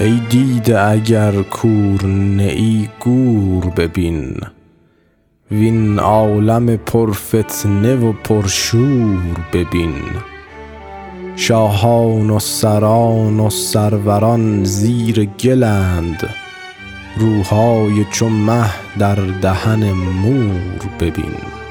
ای دیده اگر کور نه ای گور ببین، وین عالم پر فتنه و پر شور ببین. شاهان و سران و سروران زیر گلند، روهای چو مه در دهن مور ببین.